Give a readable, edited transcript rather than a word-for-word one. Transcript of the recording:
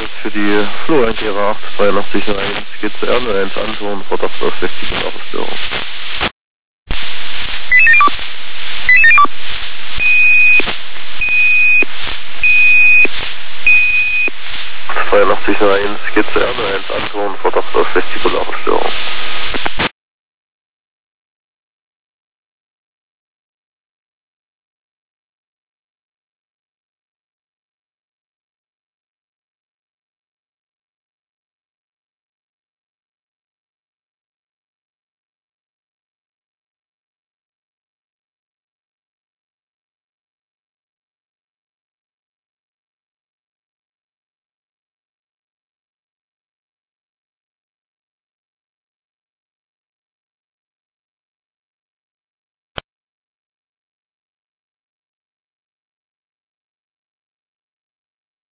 für die Flureinquere 88201 GCR01 Anton, Verdacht auf Vestibularstörung. 8201 GCR01 Anton, Verdacht auf Vestibularstörung.